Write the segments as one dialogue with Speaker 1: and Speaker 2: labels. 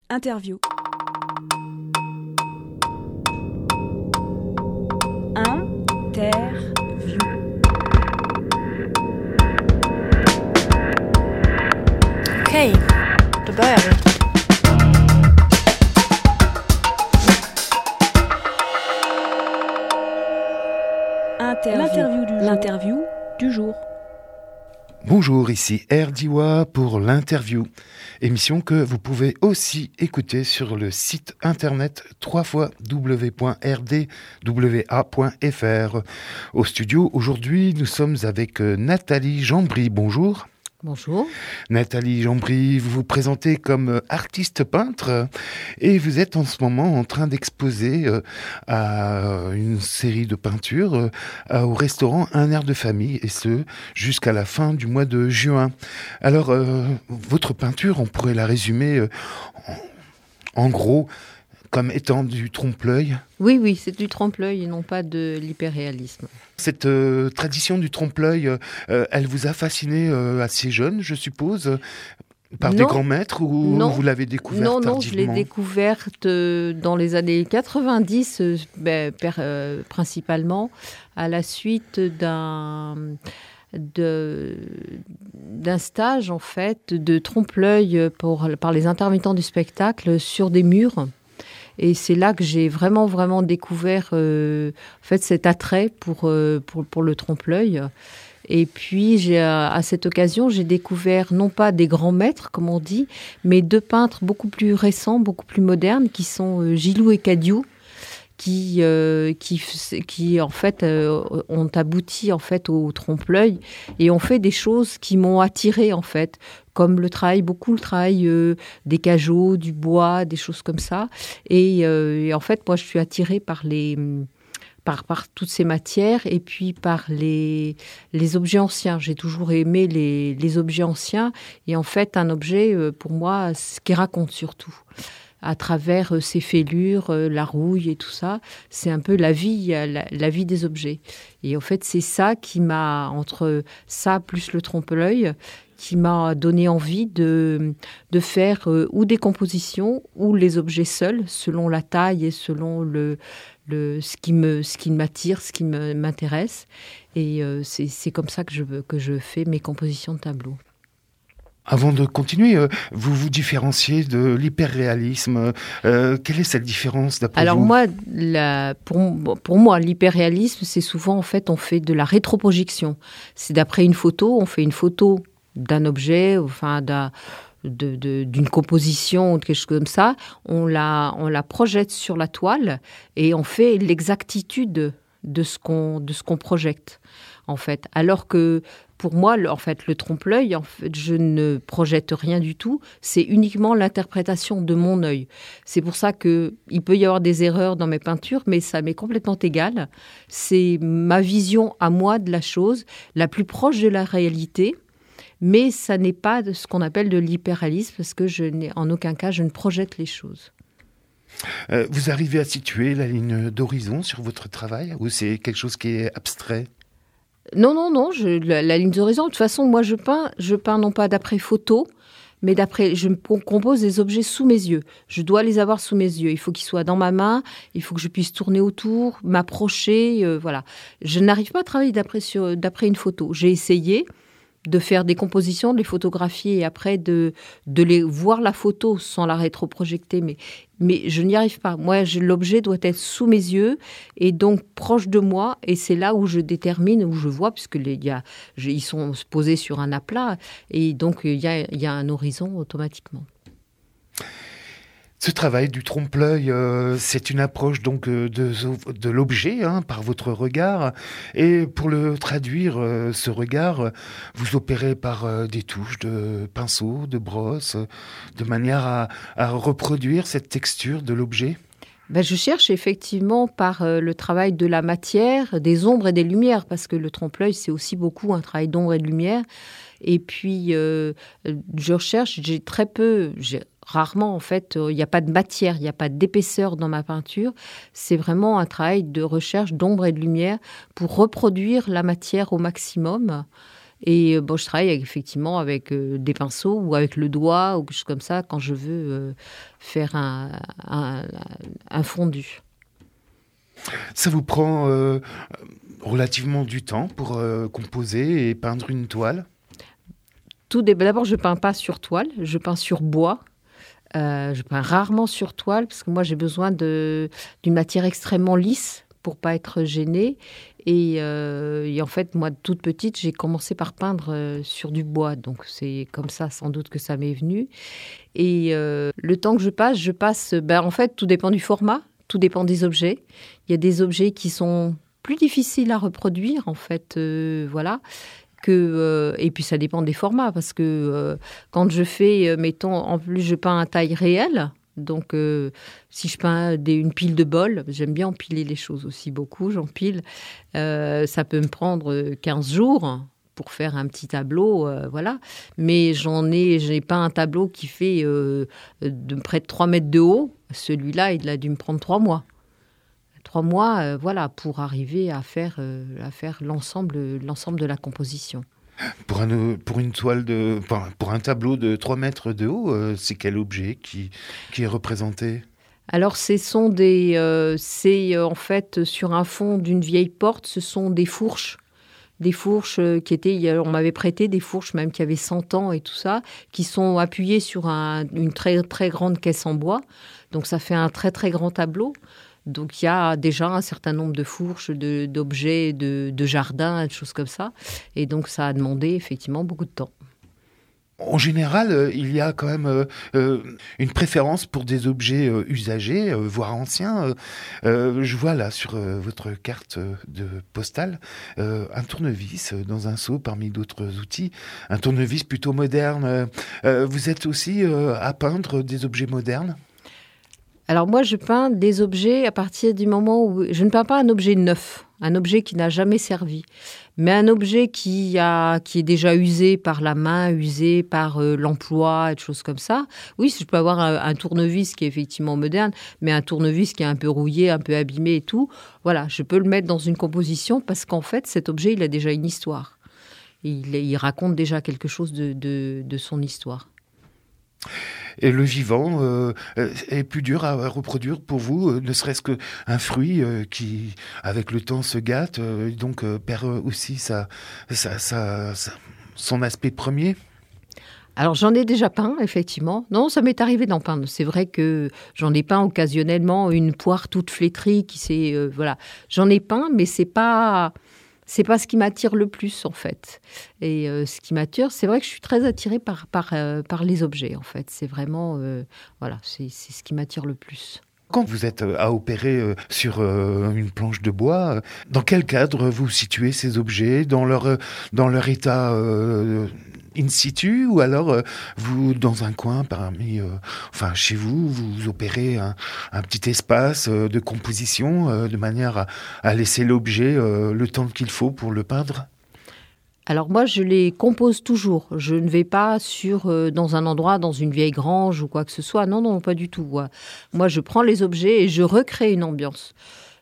Speaker 1: Interview. Interview.
Speaker 2: Okej, då börjar vi.
Speaker 1: L'interview du jour.
Speaker 3: Bonjour, ici RDiwa pour l'interview, émission que vous pouvez aussi écouter sur le site internet www.rdwa.fr. Au studio, aujourd'hui, nous sommes avec Nathalie Jambry. Bonjour.
Speaker 4: Bonjour.
Speaker 3: Nathalie Jambry, vous vous présentez comme artiste peintre et vous êtes en ce moment en train d'exposer à une série de peintures au restaurant Un air de famille, et ce jusqu'à la fin du mois de juin. Alors, votre peinture, on pourrait la résumer en gros comme étant du trompe-l'œil.
Speaker 4: Oui, c'est du trompe-l'œil et non pas de l'hyperréalisme.
Speaker 3: Cette tradition du trompe-l'œil, elle vous a fasciné assez jeune, je suppose, par des grands maîtres, ou vous l'avez découverte tardivement ?
Speaker 4: Non, je l'ai découverte dans les années 90, principalement, à la suite d'un stage, en fait, de trompe-l'œil par les intermittents du spectacle sur des murs. Et c'est là que j'ai vraiment découvert cet attrait pour le trompe-l'œil. Et puis, à cette occasion, j'ai découvert non pas des grands maîtres, comme on dit, mais deux peintres beaucoup plus récents, beaucoup plus modernes, qui sont Gilou et Cadieux, qui en fait ont abouti en fait au trompe-l'œil et ont fait des choses qui m'ont attirée, en fait, comme le travail des cajots, du bois, des choses comme ça. Et en fait, moi, je suis attirée par toutes ces matières et puis par les objets anciens. J'ai toujours aimé les objets anciens, et en fait, un objet, pour moi, ce qu'il raconte surtout, à travers ses fêlures, la rouille et tout ça, c'est un peu la vie des objets. Et en fait, c'est ça qui m'a, entre ça plus le trompe-l'œil, qui m'a donné envie de faire ou des compositions ou les objets seuls, selon la taille et selon ce qui m'attire, ce qui m'intéresse. Et c'est comme ça que je fais mes compositions de tableaux.
Speaker 3: Avant de continuer, vous vous différenciez de l'hyperréalisme. Quelle est cette différence d'après vous ?
Speaker 4: Alors moi, pour moi, l'hyperréalisme, c'est souvent, en fait, on fait de la rétroprojection. C'est d'après une photo, on fait une photo d'un objet, enfin d'une composition ou quelque chose comme ça. On la projette sur la toile et on fait l'exactitude de ce qu'on projette, en fait. Alors que pour moi, en fait, le trompe-l'œil, en fait, je ne projette rien du tout. C'est uniquement l'interprétation de mon œil. C'est pour ça qu'il peut y avoir des erreurs dans mes peintures, mais ça m'est complètement égal. C'est ma vision à moi de la chose, la plus proche de la réalité, mais ça n'est pas ce qu'on appelle de l'hyperréalisme, parce que en aucun cas, je ne projette les choses.
Speaker 3: Vous arrivez à situer la ligne d'horizon sur votre travail, ou c'est quelque chose qui est abstrait ?
Speaker 4: Non, la ligne d'horizon, de toute façon, moi je peins non pas d'après photo, mais je compose des objets sous mes yeux. Je dois les avoir sous mes yeux. Il faut qu'ils soient dans ma main, il faut que je puisse tourner autour, m'approcher, voilà. Je n'arrive pas à travailler d'après une photo. J'ai essayé de faire des compositions, de les photographier et après de les voir la photo sans la rétroprojecter, mais je n'y arrive pas. Moi, l'objet doit être sous mes yeux et donc proche de moi, et c'est là où je détermine, où je vois, puisque ils sont posés sur un aplat, et donc il y a un horizon automatiquement.
Speaker 3: Ce travail du trompe-l'œil, c'est une approche donc de l'objet, par votre regard. Et pour le traduire, ce regard, vous opérez par des touches de pinceau, de brosse, de manière à reproduire cette texture de l'objet.
Speaker 4: Je cherche effectivement par le travail de la matière, des ombres et des lumières, parce que le trompe-l'œil, c'est aussi beaucoup un travail d'ombre et de lumière. Et puis, je recherche, rarement, en fait, il n'y a pas de matière, il n'y a pas d'épaisseur dans ma peinture. C'est vraiment un travail de recherche d'ombre et de lumière pour reproduire la matière au maximum. Et je travaille effectivement avec des pinceaux ou avec le doigt ou quelque chose comme ça quand je veux faire un fondu.
Speaker 3: Ça vous prend relativement du temps pour composer et peindre une toile ?
Speaker 4: D'abord, je ne peins pas sur toile, je peins sur bois. Je peins rarement sur toile parce que moi, j'ai besoin d'une matière extrêmement lisse pour pas être gênée. Et en fait, moi, toute petite, j'ai commencé par peindre sur du bois. Donc, c'est comme ça, sans doute, que ça m'est venu. Et le temps que je passe... en fait, tout dépend du format, tout dépend des objets. Il y a des objets qui sont plus difficiles à reproduire, en fait, voilà. Et puis, ça dépend des formats, parce que quand je fais, mettons, en plus, je peins à taille réelle. Donc, si je peins une pile de bols, j'aime bien empiler les choses aussi beaucoup, j'empile. Ça peut me prendre 15 jours pour faire un petit tableau, voilà. Mais j'ai peint un tableau qui fait de près de 3 mètres de haut. Celui-là, il a dû me prendre 3 mois. 3 mois, voilà, pour arriver à faire l'ensemble de la composition.
Speaker 3: Pour une toile pour un tableau de 3 mètres de haut, c'est quel objet qui est représenté ?
Speaker 4: Alors, c'est en fait sur un fond d'une vieille porte, ce sont des fourches. Des fourches qui étaient, on m'avait prêté des fourches même qui avaient 100 ans et tout ça, qui sont appuyées sur une très, très grande caisse en bois. Donc, ça fait un très, très grand tableau. Donc, il y a déjà un certain nombre de fourches, d'objets, de jardin, des choses comme ça. Et donc, ça a demandé effectivement beaucoup de temps.
Speaker 3: En général, il y a quand même une préférence pour des objets usagés, voire anciens. Je vois là sur votre carte de postale un tournevis dans un seau parmi d'autres outils. Un tournevis plutôt moderne. Vous êtes aussi à peindre des objets modernes ?
Speaker 4: Alors moi, je peins des objets à partir du moment où... Je ne peins pas un objet neuf, un objet qui n'a jamais servi, mais un objet qui est déjà usé par la main, usé par l'emploi, et des choses comme ça. Oui, je peux avoir un tournevis qui est effectivement moderne, mais un tournevis qui est un peu rouillé, un peu abîmé et tout. Voilà, je peux le mettre dans une composition parce qu'en fait, cet objet, il a déjà une histoire. Il raconte déjà quelque chose de son histoire.
Speaker 3: Et le vivant est plus dur à reproduire pour vous, ne serait-ce qu'un fruit qui, avec le temps, se gâte, donc perd aussi son aspect premier.
Speaker 4: Alors, j'en ai déjà peint, effectivement. Non, ça m'est arrivé d'en peindre. C'est vrai que j'en ai peint occasionnellement une poire toute flétrie qui s'est... voilà. J'en ai peint, mais c'est pas ce qui m'attire le plus, en fait. Et ce qui m'attire, c'est vrai que je suis très attirée par les objets, en fait. C'est vraiment... voilà, c'est ce qui m'attire le plus.
Speaker 3: Quand vous êtes à opérer sur une planche de bois, dans quel cadre vous situez ces objets ? Dans leur état in situ, ou alors vous, dans un coin chez vous, vous opérez un petit espace de composition de manière à laisser l'objet le temps qu'il faut pour le peindre ?
Speaker 4: Alors moi, je les compose toujours. Je ne vais pas dans un endroit, dans une vieille grange ou quoi que ce soit. Non, pas du tout. Moi, je prends les objets et je recrée une ambiance.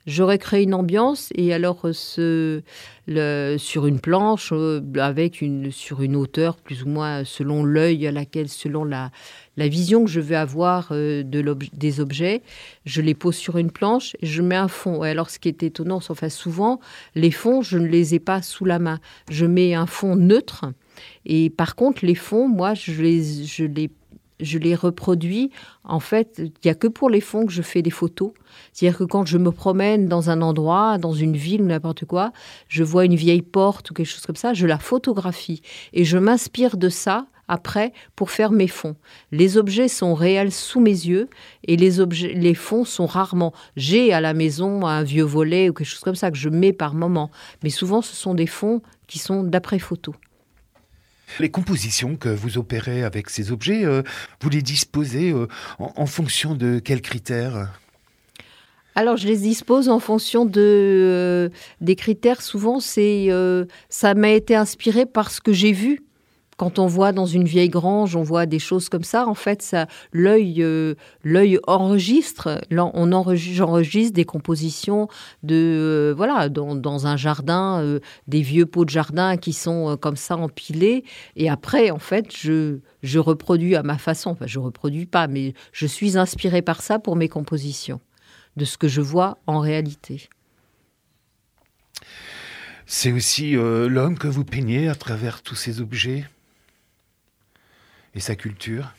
Speaker 4: Et alors sur une planche, sur une hauteur plus ou moins selon l'œil selon la vision que je veux avoir des objets, je les pose sur une planche et je mets un fond. Et alors, ce qui est étonnant, souvent, les fonds, je ne les ai pas sous la main. Je mets un fond neutre. Et par contre, les fonds, moi, je les reproduis. En fait, il n'y a que pour les fonds que je fais des photos. C'est-à-dire que quand je me promène dans un endroit, dans une ville ou n'importe quoi, je vois une vieille porte ou quelque chose comme ça, je la photographie. Et je m'inspire de ça après pour faire mes fonds. Les objets sont réels sous mes yeux et les fonds sont rarement. J'ai à la maison un vieux volet ou quelque chose comme ça que je mets par moment. Mais souvent, ce sont des fonds qui sont d'après photo.
Speaker 3: Les compositions que vous opérez avec ces objets, vous les disposez en fonction de quels critères ?
Speaker 4: Alors, je les dispose en fonction des critères. Souvent, ça m'a été inspiré par ce que j'ai vu Quand on voit dans une vieille grange, on voit des choses comme ça. En fait, l'œil enregistre. J'enregistre des compositions dans un jardin, des vieux pots de jardin qui sont comme ça empilés. Et après, en fait, je reproduis à ma façon. Enfin, je reproduis pas, mais je suis inspirée par ça pour mes compositions, de ce que je vois en réalité.
Speaker 3: C'est aussi l'homme que vous peignez à travers tous ces objets et sa culture.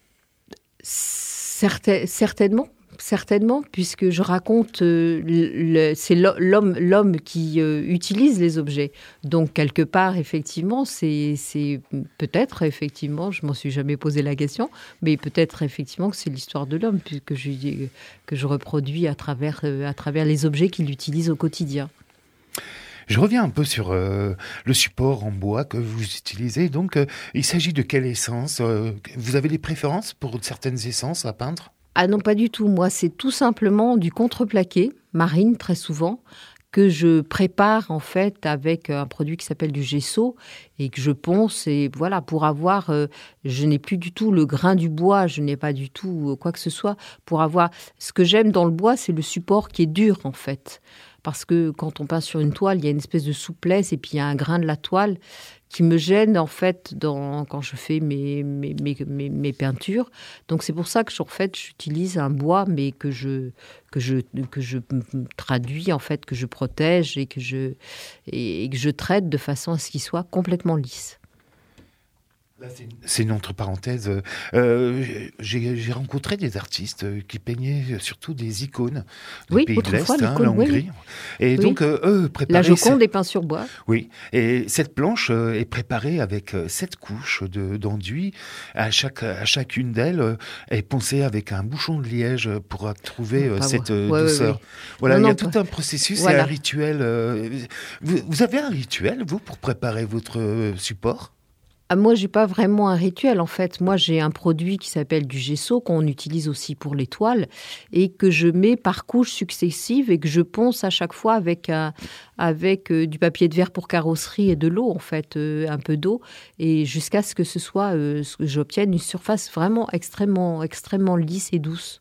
Speaker 4: Certainement, puisque je raconte, c'est l'homme qui utilise les objets. Donc, quelque part, effectivement, c'est peut-être, effectivement, je m'en suis jamais posé la question, mais peut-être, effectivement, que c'est l'histoire de l'homme que je reproduis à travers les objets qu'il utilise au quotidien.
Speaker 3: Je reviens un peu sur le support en bois que vous utilisez. Donc, il s'agit de quelle essence ? Vous avez des préférences pour certaines essences à peindre ?
Speaker 4: Ah non, pas du tout. Moi, c'est tout simplement du contreplaqué, marine très souvent, que je prépare en fait avec un produit qui s'appelle du gesso et que je ponce. Et voilà, pour avoir, je n'ai plus du tout le grain du bois, je n'ai pas du tout quoi que ce soit. Pour avoir, ce que j'aime dans le bois, c'est le support qui est dur en fait. Parce que quand on peint sur une toile, il y a une espèce de souplesse et puis il y a un grain de la toile qui me gêne en fait quand je fais mes peintures. Donc c'est pour ça que en fait j'utilise un bois mais que je traduis en fait, que je protège et que je traite de façon à ce qu'il soit complètement lisse.
Speaker 3: Là, c'est une entre parenthèses. J'ai rencontré des artistes qui peignaient surtout des icônes des pays de l'Est, la Hongrie. Et donc, eux préparaient...
Speaker 4: La Joconde est peinte sur bois.
Speaker 3: Oui, et cette planche est préparée avec 7 couches d'enduit. À chacune d'elles est poncée avec un bouchon de liège pour trouver cette douceur. Voilà, il y a tout un processus et un rituel. Vous avez un rituel, vous, pour préparer votre support ?
Speaker 4: Moi, j'ai pas vraiment un rituel, en fait. Moi, j'ai un produit qui s'appelle du gesso, qu'on utilise aussi pour les toiles, et que je mets par couches successives et que je ponce à chaque fois avec du papier de verre pour carrosserie et de l'eau, en fait, un peu d'eau, et jusqu'à ce que ce soit, ce que j'obtienne une surface vraiment extrêmement, extrêmement lisse et douce.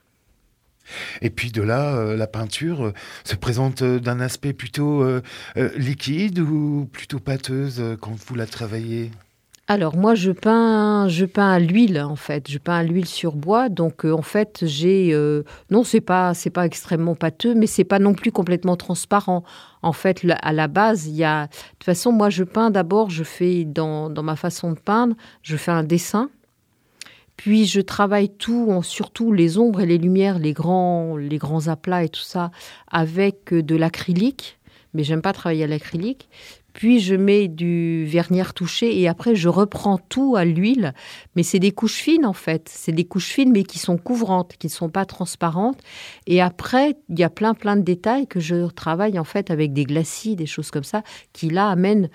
Speaker 3: Et puis de là, la peinture se présente d'un aspect plutôt liquide ou plutôt pâteuse quand vous la travaillez ?
Speaker 4: Alors moi je peins à l'huile en fait, je peins à l'huile sur bois, donc en fait j'ai non c'est pas extrêmement pâteux, mais c'est pas non plus complètement transparent. En fait à la base il y a, de toute façon moi je peins d'abord, je fais dans ma façon de peindre, je fais un dessin. Puis je travaille surtout les ombres et les lumières, les grands aplats et tout ça, avec de l'acrylique, mais j'aime pas travailler à l'acrylique. Puis je mets du vernis retouché et après je reprends tout à l'huile. Mais c'est des couches fines en fait. C'est des couches fines mais qui sont couvrantes, qui ne sont pas transparentes. Et après, il y a plein de détails que je travaille en fait avec des glacis, des choses comme ça, qui là amènent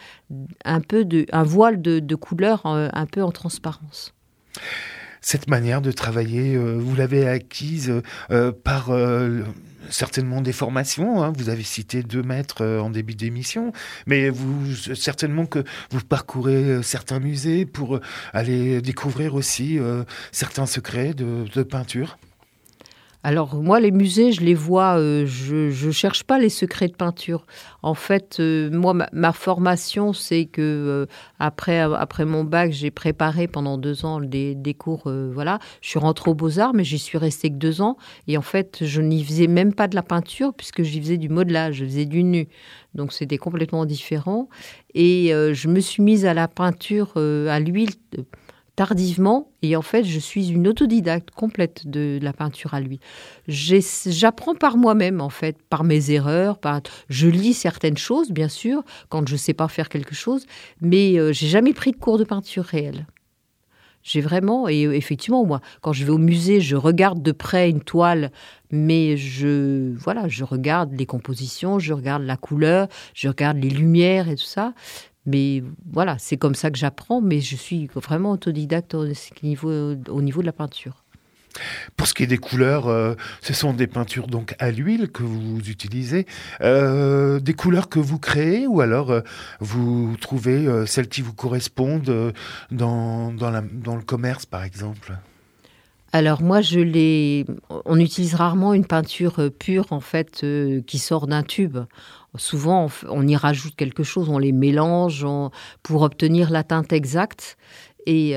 Speaker 4: un voile de couleur un peu en transparence.
Speaker 3: Cette manière de travailler, vous l'avez acquise par certainement des formations. Hein. Vous avez cité 2 maîtres en début d'émission, mais certainement que vous parcourez certains musées pour aller découvrir aussi certains secrets de peinture.
Speaker 4: Alors moi, les musées, je les vois, je cherche pas les secrets de peinture. En fait, moi, ma formation, c'est que après mon bac, j'ai préparé pendant 2 ans des cours. Voilà, je suis rentrée aux Beaux-Arts, mais j'y suis restée que 2 ans. Et en fait, je n'y faisais même pas de la peinture puisque j'y faisais du modelage, je faisais du nu. Donc c'était complètement différent. Et je me suis mise à la peinture à l'huile tardivement, et en fait, je suis une autodidacte complète de la peinture à l'huile. J'apprends par moi-même, en fait, par mes erreurs. Je lis certaines choses, bien sûr, quand je ne sais pas faire quelque chose, mais j'ai jamais pris de cours de peinture réelle. J'ai vraiment, et effectivement, moi, quand je vais au musée, je regarde de près une toile, mais je regarde les compositions, je regarde la couleur, je regarde les lumières et tout ça. Mais voilà, c'est comme ça que j'apprends, mais je suis vraiment autodidacte au niveau de la peinture.
Speaker 3: Pour ce qui est des couleurs, ce sont des peintures donc à l'huile que vous utilisez, des couleurs que vous créez ou alors vous trouvez celles qui vous correspondent dans le commerce par exemple?
Speaker 4: Alors moi, on utilise rarement une peinture pure en fait qui sort d'un tube. Souvent, on y rajoute quelque chose, on les mélange pour obtenir la teinte exacte. Et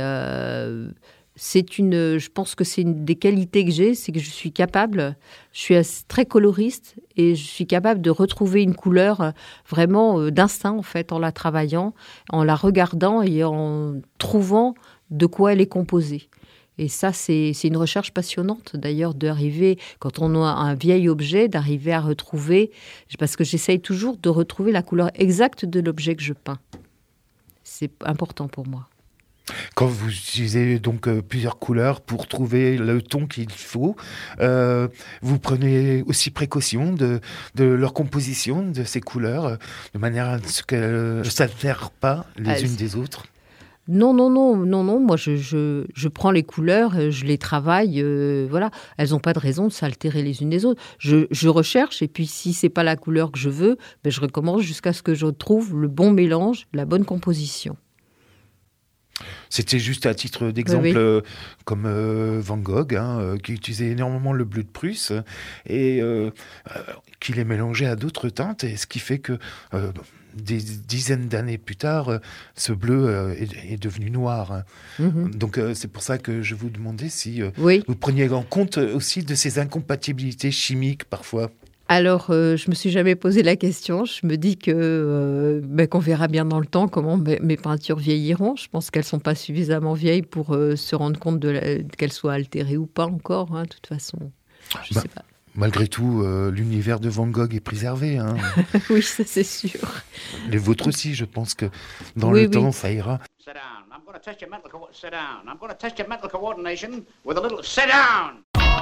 Speaker 4: je pense que c'est une des qualités que j'ai, c'est que je suis très coloriste et je suis capable de retrouver une couleur vraiment d'instinct en fait, en la travaillant, en la regardant et en trouvant de quoi elle est composée. Et ça, c'est une recherche passionnante, d'ailleurs, d'arriver, quand on a un vieil objet, d'arriver à retrouver, parce que j'essaye toujours de retrouver la couleur exacte de l'objet que je peins. C'est important pour moi.
Speaker 3: Quand vous utilisez donc plusieurs couleurs pour trouver le ton qu'il faut, vous prenez aussi précaution de leur composition, de ces couleurs, de manière à ce qu'elles ne s'altèrent pas les unes des autres?
Speaker 4: Non. Moi, je prends les couleurs, je les travaille. Voilà, elles n'ont pas de raison de s'altérer les unes des autres. Je recherche et puis si c'est pas la couleur que je veux, je recommence jusqu'à ce que je trouve le bon mélange, la bonne composition.
Speaker 3: C'était juste à titre d'exemple,
Speaker 4: Oui.
Speaker 3: comme Van Gogh, qui utilisait énormément le bleu de Prusse et qui les mélangeait à d'autres teintes, et ce qui fait que des dizaines d'années plus tard, ce bleu est devenu noir.
Speaker 4: Mm-hmm.
Speaker 3: Donc c'est pour ça que je vous demandais si
Speaker 4: Oui.
Speaker 3: vous preniez en compte aussi de ces incompatibilités chimiques parfois.
Speaker 4: Alors, je me suis jamais posé la question. Je me dis qu'on verra bien dans le temps comment mes peintures vieilliront. Je pense qu'elles sont pas suffisamment vieilles pour se rendre compte qu'elles soient altérées ou pas encore. De toute façon, je sais pas.
Speaker 3: Malgré tout, l'univers de Van Gogh est préservé.
Speaker 4: Oui, ça c'est sûr.
Speaker 3: Les vôtres aussi, je pense que dans le temps, ça ira.
Speaker 5: Sit down. I'm going to test your sit down. I'm going to test your mental coordination with a little sit down.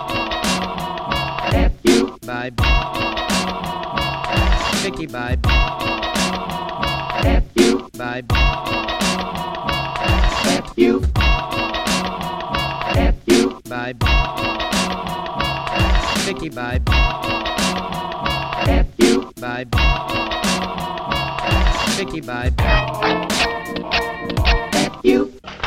Speaker 5: F-U. Vibe. Sticky vibe. F-U. Vibe. F-U. F-U. Vibe. Sticky vibe. F-U. Vibe. Sticky vibe. F-U.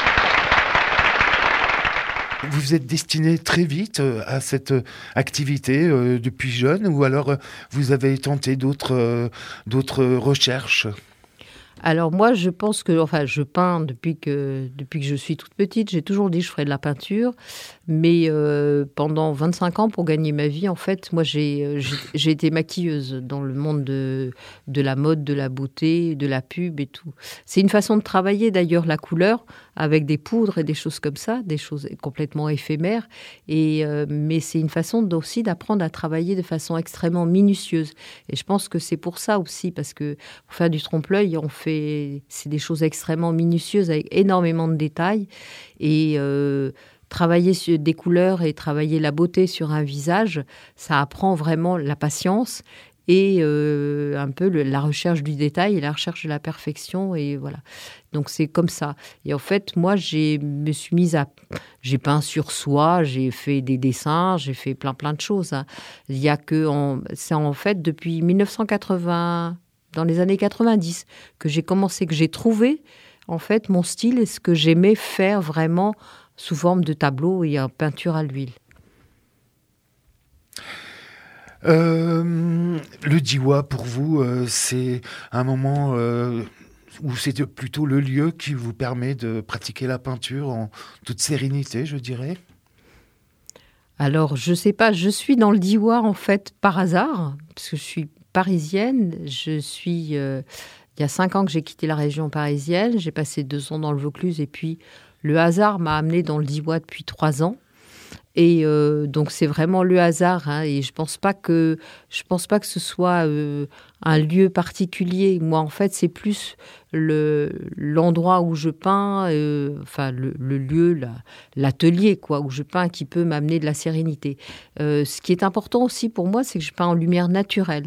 Speaker 3: Vous vous êtes destiné très vite à cette activité depuis jeune, ou alors vous avez tenté d'autres recherches?
Speaker 4: Alors moi, je pense que, je peins depuis que je suis toute petite. J'ai toujours dit que je ferais de la peinture, mais pendant 25 ans, pour gagner ma vie, en fait, moi, j'ai été maquilleuse dans le monde de la mode, de la beauté, de la pub et tout. C'est une façon de travailler, d'ailleurs, la couleur, avec des poudres et des choses comme ça, des choses complètement éphémères. Mais c'est une façon aussi d'apprendre à travailler de façon extrêmement minutieuse. Et je pense que c'est pour ça aussi, parce que pour faire du trompe-l'œil, c'est des choses extrêmement minutieuses avec énormément de détails. Et travailler sur des couleurs et travailler la beauté sur un visage, ça apprend vraiment la patience et un peu la recherche du détail et la recherche de la perfection. Et voilà. Donc c'est comme ça. Et en fait, moi, j'ai peint sur soie, j'ai fait des dessins, j'ai fait plein de choses. Il y a c'est en fait depuis 1980. Dans les années 90, que j'ai trouvé en fait mon style et ce que j'aimais faire vraiment sous forme de tableau et en peinture à l'huile.
Speaker 3: Le Diois, pour vous, c'est un moment où c'est plutôt le lieu qui vous permet de pratiquer la peinture en toute sérénité, je dirais?
Speaker 4: Alors, je sais pas, je suis dans le Diois en fait par hasard, parce que je suis parisienne. Il y a 5 ans que j'ai quitté la région parisienne. J'ai passé 2 ans dans le Vaucluse et puis le hasard m'a amenée dans le Diois depuis 3 ans. Et donc c'est vraiment le hasard. Et je pense pas que ce soit un lieu particulier. Moi, en fait, c'est plus l'endroit où je peins, le lieu, l'atelier où je peins qui peut m'amener de la sérénité. Ce qui est important aussi pour moi, c'est que je peins en lumière naturelle.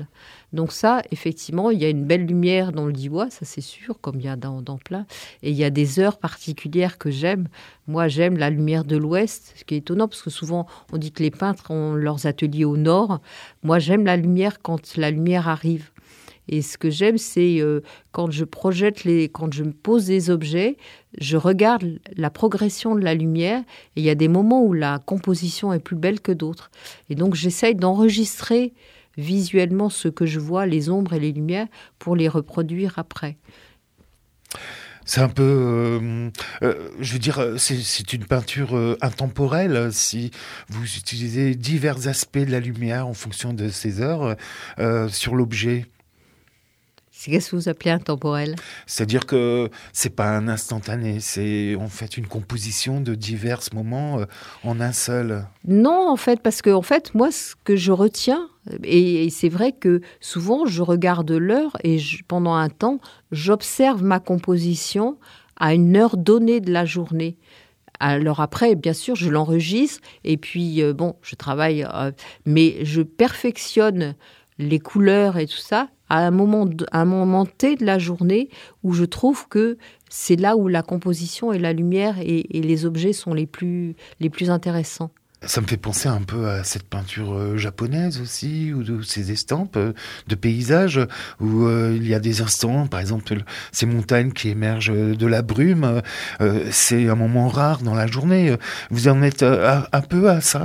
Speaker 4: Donc ça, effectivement, il y a une belle lumière dans le Diois, ça c'est sûr, comme il y a dans plein. Et il y a des heures particulières que j'aime. Moi, j'aime la lumière de l'ouest, ce qui est étonnant, parce que souvent, on dit que les peintres ont leurs ateliers au nord. Moi, j'aime la lumière quand la lumière arrive. Et ce que j'aime, c'est quand je quand je me pose des objets, je regarde la progression de la lumière. Et il y a des moments où la composition est plus belle que d'autres. Et donc, j'essaye d'enregistrer visuellement ce que je vois, les ombres et les lumières, pour les reproduire après.
Speaker 3: C'est un peu, je veux dire, c'est une peinture intemporelle. Si vous utilisez divers aspects de la lumière en fonction de ces heures sur l'objet.
Speaker 4: Qu'est-ce que vous appelez intemporel ?
Speaker 3: C'est-à-dire que c'est pas un instantané, c'est en fait une composition de divers moments en un seul.
Speaker 4: Non, en fait, parce que moi, ce que je retiens, et c'est vrai que souvent, je regarde l'heure et pendant un temps, j'observe ma composition à une heure donnée de la journée. Alors après, bien sûr, je l'enregistre et puis, je travaille, mais je perfectionne les couleurs et tout ça à un moment T de la journée où je trouve que c'est là où la composition et la lumière et les objets sont les plus intéressants.
Speaker 3: Ça me fait penser un peu à cette peinture japonaise aussi, ou de ces estampes de paysages, où il y a des instants, par exemple, ces montagnes qui émergent de la brume, c'est un moment rare dans la journée. Vous en êtes un peu à ça ?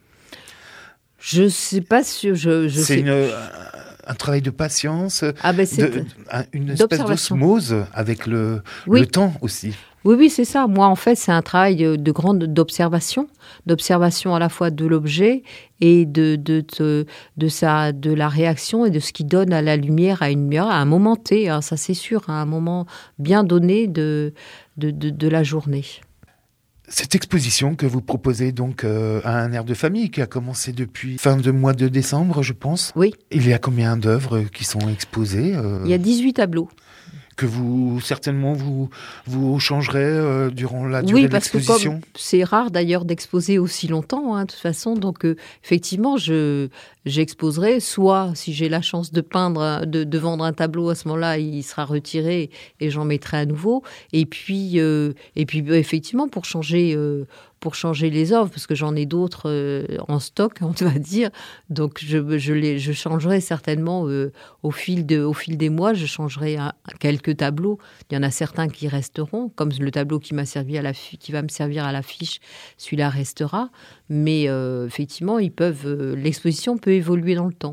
Speaker 4: Je sais pas si
Speaker 3: c'est un travail de patience, une espèce d'osmose avec le temps aussi.
Speaker 4: Oui, c'est ça. Moi, en fait, c'est un travail d'observation à la fois de l'objet et de la réaction et de ce qui donne à la lumière, à une lumière, à un moment T, hein, ça c'est sûr, à un moment bien donné de la journée.
Speaker 3: Cette exposition que vous proposez donc à un air de famille qui a commencé depuis fin de mois de décembre, je pense.
Speaker 4: Oui.
Speaker 3: Il y a combien d'œuvres qui sont exposées
Speaker 4: Il y a 18 tableaux.
Speaker 3: Que vous changerez durant la durée de l'exposition.
Speaker 4: Oui, parce que comme c'est rare d'ailleurs d'exposer aussi longtemps, hein, de toute façon. Donc effectivement, j'exposerai, soit si j'ai la chance de peindre, de vendre un tableau, à ce moment-là, il sera retiré et j'en mettrai à nouveau. Et puis effectivement, pour changer les œuvres, parce que j'en ai d'autres en stock, on va dire. Donc je changerai certainement au fil des mois, je changerai quelques tableaux. Il y en a certains qui resteront, comme le tableau qui va me servir à l'affiche, celui-là restera. Mais effectivement, l'exposition peut évoluer dans le temps.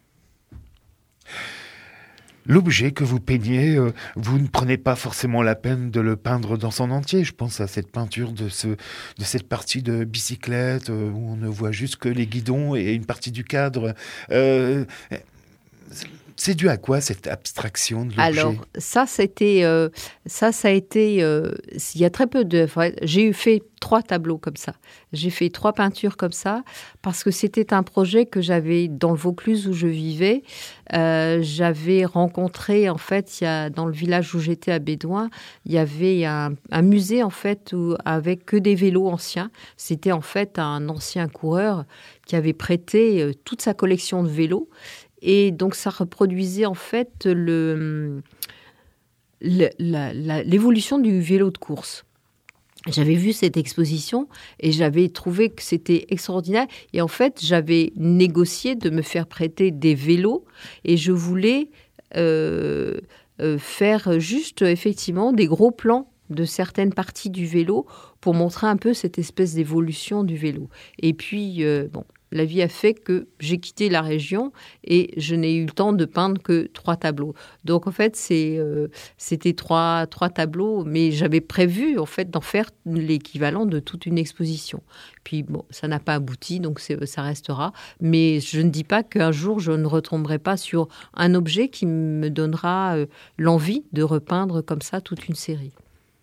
Speaker 3: L'objet que vous peignez, vous ne prenez pas forcément la peine de le peindre dans son entier. Je pense à cette peinture de cette partie de bicyclette où on ne voit juste que les guidons et une partie du cadre. C'est dû à quoi cette abstraction de l'objet ?
Speaker 4: Alors ça a été, il y a très peu de. J'ai fait 3 tableaux comme ça. J'ai fait 3 peintures comme ça parce que c'était un projet que j'avais dans le Vaucluse où je vivais. J'avais rencontré en fait, dans le village où j'étais à Bédouin, il y avait un musée en fait avec que des vélos anciens. C'était en fait un ancien coureur qui avait prêté toute sa collection de vélos. Et donc, ça reproduisait en fait l'évolution du vélo de course. J'avais vu cette exposition et j'avais trouvé que c'était extraordinaire. Et en fait, j'avais négocié de me faire prêter des vélos et je voulais faire juste effectivement des gros plans de certaines parties du vélo pour montrer un peu cette espèce d'évolution du vélo. Et puis, la vie a fait que j'ai quitté la région et je n'ai eu le temps de peindre que 3 tableaux. Donc, en fait, c'était 3 tableaux, mais j'avais prévu, en fait, d'en faire l'équivalent de toute une exposition. Puis, ça n'a pas abouti, donc ça restera. Mais je ne dis pas qu'un jour, je ne retomberai pas sur un objet qui me donnera l'envie de repeindre comme ça toute une série.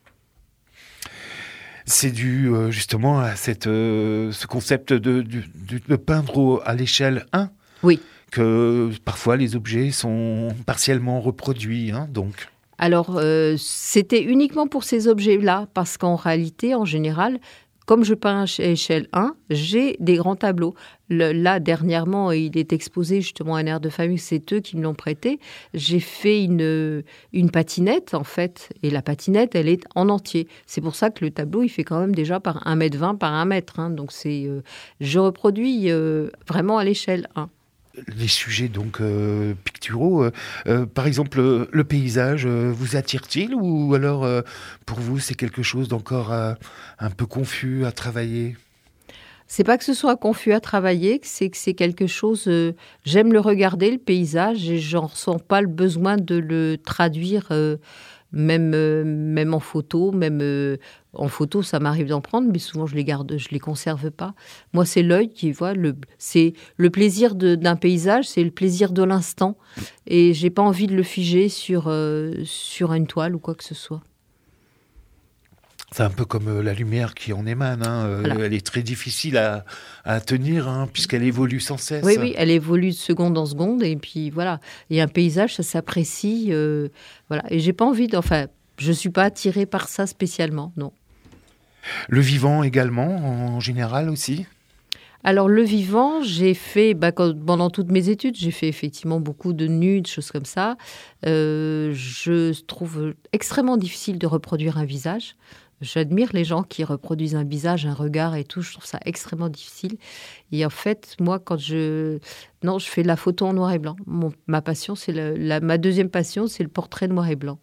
Speaker 3: C'est dû justement à ce concept de peindre à l'échelle 1.
Speaker 4: Oui.
Speaker 3: Que parfois les objets sont partiellement reproduits, hein, donc.
Speaker 4: Alors, c'était uniquement pour ces objets-là, parce qu'en réalité, en général, comme je peins à échelle 1, j'ai des grands tableaux. Là, dernièrement, il est exposé justement à un air de famille, c'est eux qui me l'ont prêté. J'ai fait une patinette, en fait, et la patinette, elle est en entier. C'est pour ça que le tableau, il fait quand même déjà par 1,20 m par 1 m. Donc, je reproduis vraiment à l'échelle 1.
Speaker 3: Les sujets donc picturaux, par exemple le paysage, vous attire-t-il ou alors pour vous c'est quelque chose d'encore un peu confus à travailler ?
Speaker 4: C'est pas que ce soit confus à travailler, c'est que c'est quelque chose. J'aime le regarder, le paysage, et j'en ressens pas le besoin de le traduire, même en photo. En photo, ça m'arrive d'en prendre, mais souvent je les garde, je les conserve pas. Moi, c'est l'œil qui voit. C'est le plaisir d'un paysage, c'est le plaisir de l'instant, et j'ai pas envie de le figer sur une toile ou quoi que ce soit.
Speaker 3: C'est un peu comme la lumière qui en émane. Voilà. Elle est très difficile à tenir puisqu'elle évolue sans cesse.
Speaker 4: Oui, elle évolue de seconde en seconde. Et puis voilà, et un paysage, ça s'apprécie. Voilà. Et j'ai pas envie je suis pas attirée par ça spécialement, non.
Speaker 3: Le vivant également, en général aussi ?
Speaker 4: Alors, le vivant, j'ai fait, pendant toutes mes études, j'ai fait effectivement beaucoup de nus, de choses comme ça. Je trouve extrêmement difficile de reproduire un visage. J'admire les gens qui reproduisent un visage, un regard et tout. Je trouve ça extrêmement difficile. Et en fait, moi, je fais de la photo en noir et blanc. Ma passion, ma deuxième passion, c'est le portrait noir et blanc.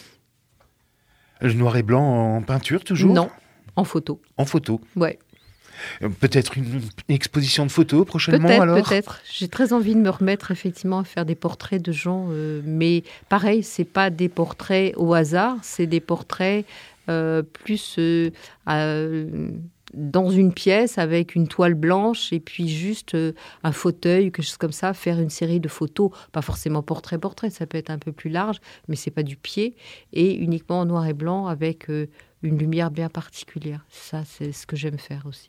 Speaker 3: Le noir et blanc en peinture, toujours ?
Speaker 4: Non, en photo.
Speaker 3: En photo ?
Speaker 4: Ouais.
Speaker 3: Peut-être une exposition de photos prochainement alors ?
Speaker 4: Peut-être. J'ai très envie de me remettre effectivement à faire des portraits de gens. Mais pareil, c'est pas des portraits au hasard, c'est des portraits plus dans une pièce avec une toile blanche et puis juste un fauteuil, quelque chose comme ça, faire une série de photos, pas forcément portrait, ça peut être un peu plus large, mais c'est pas du pied, et uniquement en noir et blanc avec une lumière bien particulière. Ça, c'est ce que j'aime faire aussi.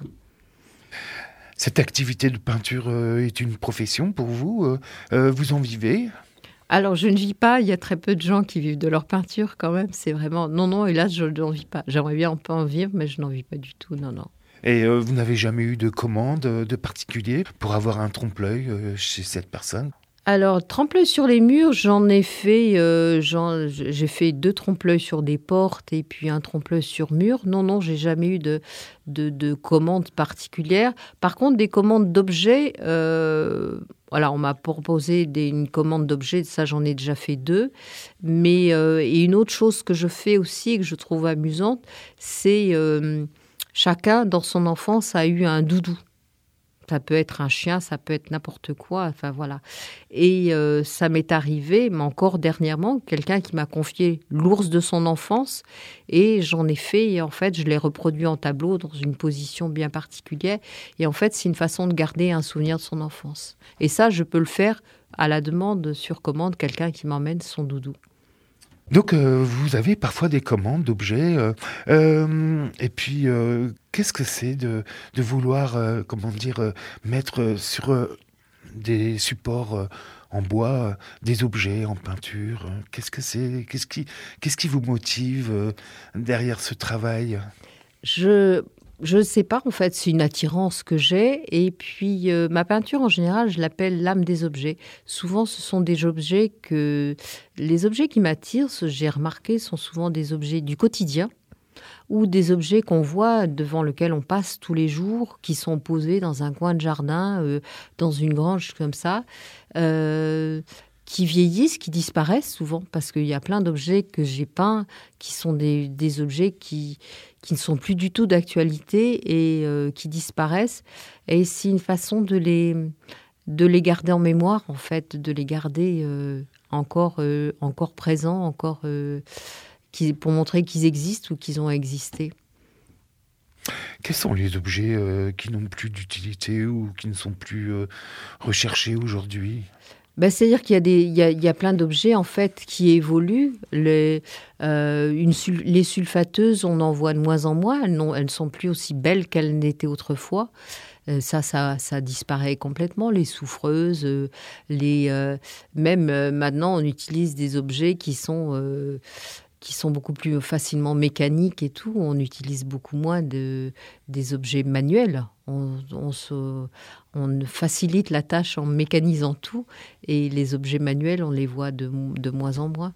Speaker 3: Cette activité de peinture est une profession pour vous ? Vous en vivez ?
Speaker 4: Alors, je ne vis pas. Il y a très peu de gens qui vivent de leur peinture quand même. C'est vraiment... Non, hélas, je n'en vis pas. J'aimerais bien en vivre, mais je n'en vis pas du tout, non.
Speaker 3: Et vous n'avez jamais eu de commande de particulier pour avoir un trompe-l'œil chez cette personne ?
Speaker 4: Alors, trompe-l'œil sur les murs, j'en ai fait... j'ai fait 2 trompe-l'œil sur des portes et puis un trompe-l'œil sur mur. Non, j'ai jamais eu de commande particulière. Par contre, des commandes d'objets... Voilà, on m'a proposé une commande d'objets, ça j'en ai déjà fait 2. Mais et une autre chose que je fais aussi et que je trouve amusante, c'est chacun dans son enfance a eu un doudou. Ça peut être un chien, ça peut être n'importe quoi, enfin voilà. Et ça m'est arrivé, mais encore dernièrement, quelqu'un qui m'a confié l'ours de son enfance, et j'en ai fait, et en fait, je l'ai reproduit en tableau dans une position bien particulière. Et en fait, c'est une façon de garder un souvenir de son enfance. Et ça, je peux le faire à la demande, sur commande, quelqu'un qui m'emmène son doudou.
Speaker 3: Donc, vous avez parfois des commandes d'objets. Et puis, qu'est-ce que c'est de vouloir, mettre sur des supports en bois des objets en peinture ? Qu'est-ce que c'est ? Qu'est-ce qui vous motive derrière ce travail ?
Speaker 4: Je ne sais pas, en fait, c'est une attirance que j'ai. Et puis, ma peinture, en général, je l'appelle l'âme des objets. Souvent, ce sont des objets les objets qui m'attirent, j'ai remarqué, sont souvent des objets du quotidien ou des objets qu'on voit, devant lesquels on passe tous les jours, qui sont posés dans un coin de jardin, dans une grange comme ça, qui vieillissent, qui disparaissent souvent, parce qu'il y a plein d'objets que j'ai peints qui sont des objets qui ne sont plus du tout d'actualité et qui disparaissent. Et c'est une façon de les garder en mémoire, en fait, de les garder encore présents, pour montrer qu'ils existent ou qu'ils ont existé.
Speaker 3: Quels sont les objets qui n'ont plus d'utilité ou qui ne sont plus recherchés aujourd'hui ?
Speaker 4: C'est-à-dire qu'il y a plein d'objets en fait qui évoluent. Les sulfateuses, on en voit de moins en moins. Elles ne sont plus aussi belles qu'elles n'étaient autrefois. Ça disparaît complètement. Les souffreuses, même maintenant, on utilise des objets qui sont qui sont beaucoup plus facilement mécaniques et tout. On utilise beaucoup moins des objets manuels. On facilite la tâche en mécanisant tout, et les objets manuels, on les voit de moins en moins.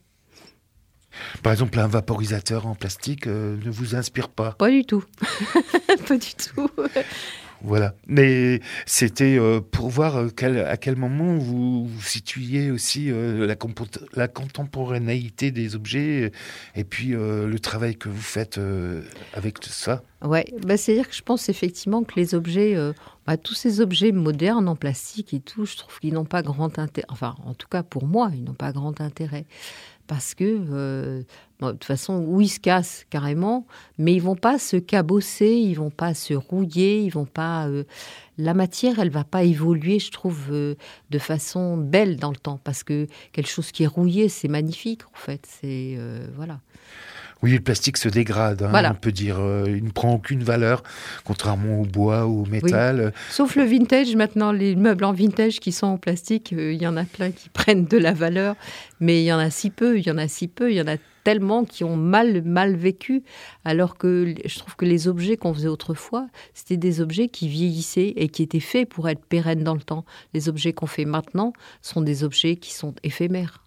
Speaker 3: Par exemple, un vaporisateur en plastique ne vous inspire pas?
Speaker 4: Pas du tout. Pas du tout.
Speaker 3: Voilà. Mais c'était pour voir à quel moment vous situiez aussi la contemporanéité des objets et puis le travail que vous faites avec tout ça.
Speaker 4: Ouais, c'est-à-dire que je pense effectivement que les objets, tous ces objets modernes en plastique et tout, je trouve qu'ils n'ont pas grand intérêt. Enfin, en tout cas pour moi, ils n'ont pas grand intérêt. Parce que, de toute façon, ils se cassent carrément, mais ils vont pas se cabosser, ils vont pas se rouiller, ils vont pas... la matière, elle va pas évoluer, je trouve, de façon belle dans le temps. Parce que quelque chose qui est rouillé, c'est magnifique, en fait. C'est... voilà.
Speaker 3: Oui, le plastique se dégrade,
Speaker 4: voilà.
Speaker 3: On peut dire. Il ne prend aucune valeur, contrairement au bois ou au métal.
Speaker 4: Oui. Sauf le vintage, maintenant, les meubles en vintage qui sont en plastique, il y en a plein qui prennent de la valeur, mais il y en a si peu, il y en a tellement qui ont mal vécu, alors que je trouve que les objets qu'on faisait autrefois, c'était des objets qui vieillissaient et qui étaient faits pour être pérennes dans le temps. Les objets qu'on fait maintenant sont des objets qui sont éphémères.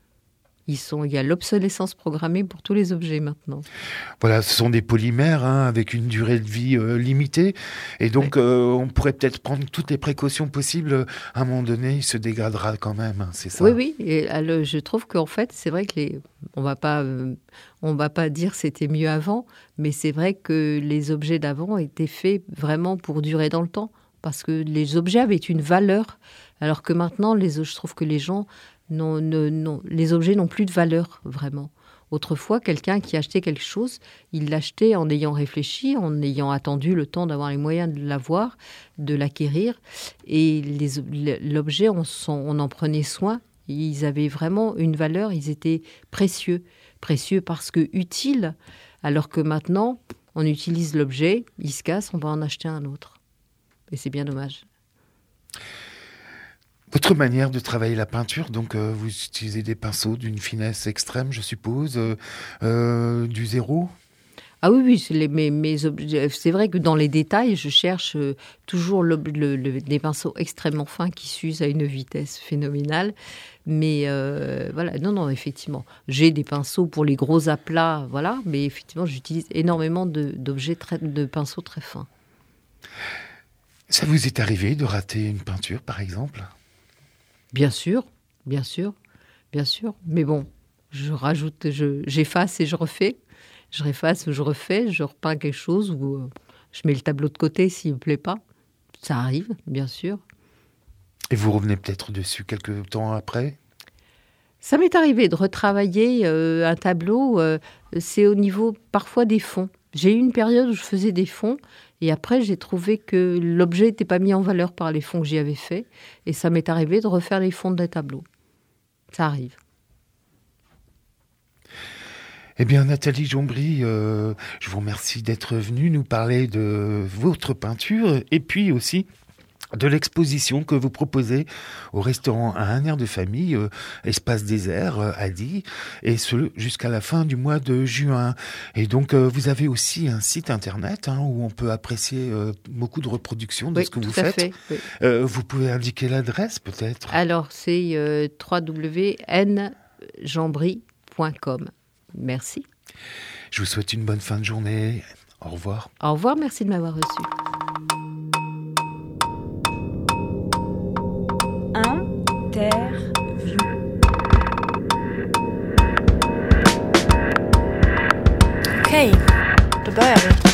Speaker 4: Il y a l'obsolescence programmée pour tous les objets maintenant.
Speaker 3: Voilà, ce sont des polymères avec une durée de vie limitée. Et donc, on pourrait peut-être prendre toutes les précautions possibles. À un moment donné, il se dégradera quand même, c'est ça?
Speaker 4: Oui. Et je trouve qu'en fait, c'est vrai que on va pas dire c'était mieux avant, mais c'est vrai que les objets d'avant étaient faits vraiment pour durer dans le temps. Parce que les objets avaient une valeur, alors que maintenant, je trouve que les gens... Non, les objets n'ont plus de valeur, vraiment. Autrefois, quelqu'un qui achetait quelque chose, il l'achetait en ayant réfléchi, en ayant attendu le temps d'avoir les moyens de l'avoir, de l'acquérir. Et l'objet, on en prenait soin. Ils avaient vraiment une valeur, ils étaient précieux. Précieux parce que utiles, alors que maintenant, on utilise l'objet, il se casse, on va en acheter un autre. Et c'est bien dommage.
Speaker 3: Votre manière de travailler la peinture, donc vous utilisez des pinceaux d'une finesse extrême, je suppose, du zéro?
Speaker 4: Ah oui, c'est vrai que dans les détails, je cherche toujours des pinceaux extrêmement fins qui s'usent à une vitesse phénoménale. Mais voilà, non, effectivement. J'ai des pinceaux pour les gros aplats, voilà, mais effectivement, j'utilise énormément de pinceaux très fins.
Speaker 3: Ça vous est arrivé de rater une peinture, par exemple ?
Speaker 4: Bien sûr. Mais bon, j'efface et je refais. Je réefface ou je refais, je repeins quelque chose ou je mets le tableau de côté s'il ne me plaît pas. Ça arrive, bien sûr.
Speaker 3: Et vous revenez peut-être dessus quelques temps après ?
Speaker 4: Ça m'est arrivé de retravailler un tableau. C'est au niveau parfois des fonds. J'ai eu une période où je faisais des fonds et après j'ai trouvé que l'objet n'était pas mis en valeur par les fonds que j'y avais fait. Et ça m'est arrivé de refaire les fonds des tableaux. Ça arrive.
Speaker 3: Eh bien, Nathalie Jombry, je vous remercie d'être venue nous parler de votre peinture et puis aussi de l'exposition que vous proposez au restaurant Un air de famille, Espace Désert, à Die, et ce jusqu'à la fin du mois de juin. Et donc, vous avez aussi un site internet où on peut apprécier beaucoup de reproductions de ce que vous faites.
Speaker 4: Fait, oui.
Speaker 3: Vous pouvez indiquer l'adresse, peut-être ?
Speaker 4: Alors, c'est www.njambry.com. Merci.
Speaker 3: Je vous souhaite une bonne fin de journée. Au revoir.
Speaker 4: Au revoir, merci de m'avoir reçu.
Speaker 1: Interview.
Speaker 2: Okej, då börjar vi.